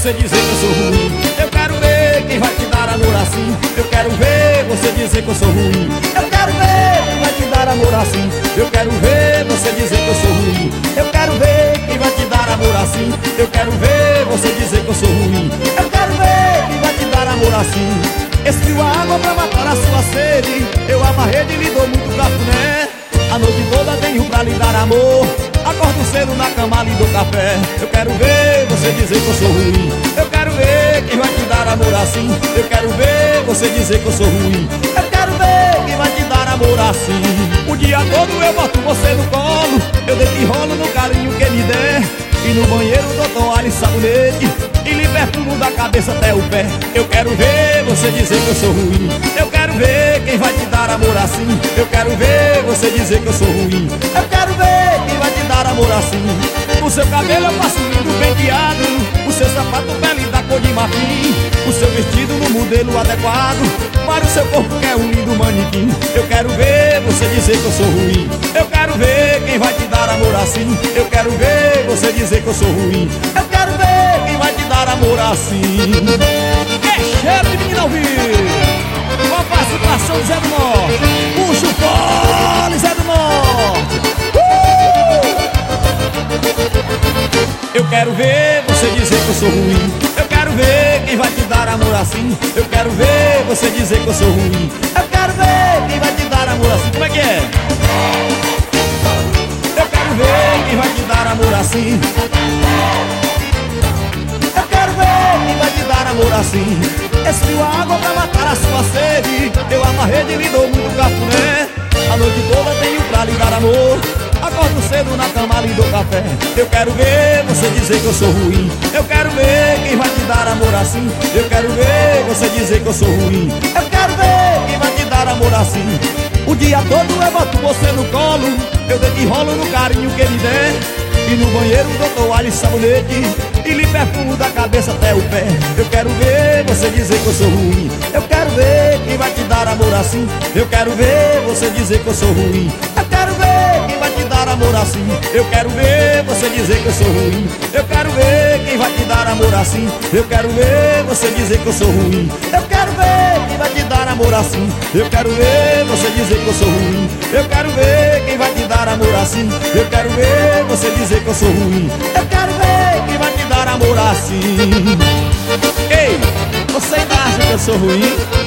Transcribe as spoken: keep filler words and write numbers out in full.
você dizer que eu sou ruim. Eu quero ver quem vai te dar amor assim. Eu quero ver você dizer que eu sou ruim. Eu quero ver quem vai te dar amor assim. Eu quero ver você dizer que eu sou ruim. Eu quero ver quem vai te dar amor assim. Eu quero ver você dizer que eu sou ruim. Eu quero ver quem vai te dar amor assim. Esfrio a água pra matar a sua sede. Eu amarrei e lhe dou muito cafuné. A noite toda tenho pra lhe dar amor. Acordo cedo na cama, lhe dou café. Eu quero ver você dizer que eu sou ruim. Eu quero ver quem vai te dar amor assim. Eu quero ver você dizer que eu sou ruim. Eu quero ver quem vai te dar amor assim. O dia todo eu boto você no colo. Eu deito e rolo no carinho que me der. E no banheiro dou toalha e sabonete. E lhe perfumo da cabeça até o pé. Eu quero ver você dizer que eu sou ruim. Eu quero ver quem vai te dar amor assim. Eu quero ver você dizer que eu sou ruim. Eu quero ver quem vai te dar amor assim. O seu cabelo eu passo lindo penteado. O seu sapato pele da cor de marfim. O seu vestido no modelo adequado. Para o seu corpo que é um lindo manequim. Eu quero ver você dizer que eu sou ruim. Eu quero ver quem vai te dar amor assim. Eu quero ver você dizer que eu sou ruim. Eu quero ver quem vai te dar amor assim. É cheiro de menina ao vivo. Com a participação do Zé do Norte. Puxa o fole, Zé do Norte. uh! Eu quero ver você dizer que eu sou ruim. Eu quero ver quem vai te dar amor assim. Eu quero ver você dizer que eu sou ruim. Eu quero ver quem vai te dar amor assim. Como é que é? Eu quero ver quem vai te dar amor assim. Eu quero ver quem vai te dar amor assim. Esfrio a água pra matar a sua sede. Eu amarrei e lhe dou muito cafuné. A noite toda tenho pra lhe dar amor. Acordo cedo na cama, lhe dou café. Eu quero ver você dizer que eu sou ruim. Eu quero ver quem vai te dar amor assim. Eu quero ver você dizer que eu sou ruim. Eu quero ver quem vai te dar amor assim. O dia todo eu boto você no colo. Eu deito e rolo no carinho que ele der. E no banheiro dou toalha e sabonete. E lhe perfumo da cabeça até o pé. Eu quero ver você dizer que eu sou ruim. Eu quero ver quem vai te dar amor assim. Eu quero ver você dizer que eu sou ruim. Eu quero ver quem vai te dar amor assim. Eu quero ver você dizer que eu sou ruim. Eu quero ver quem vai te dar amor assim. Eu quero ver você dizer que eu sou ruim. Eu quero ver quem vai te dar amor assim. Eu quero ver você dizer que eu sou ruim. Eu quero ver quem vai te dar amor assim. Eu quero ver você dizer que eu sou ruim. Eu quero ver quem vai te dar amor assim. Ei, você ainda acha que eu sou ruim?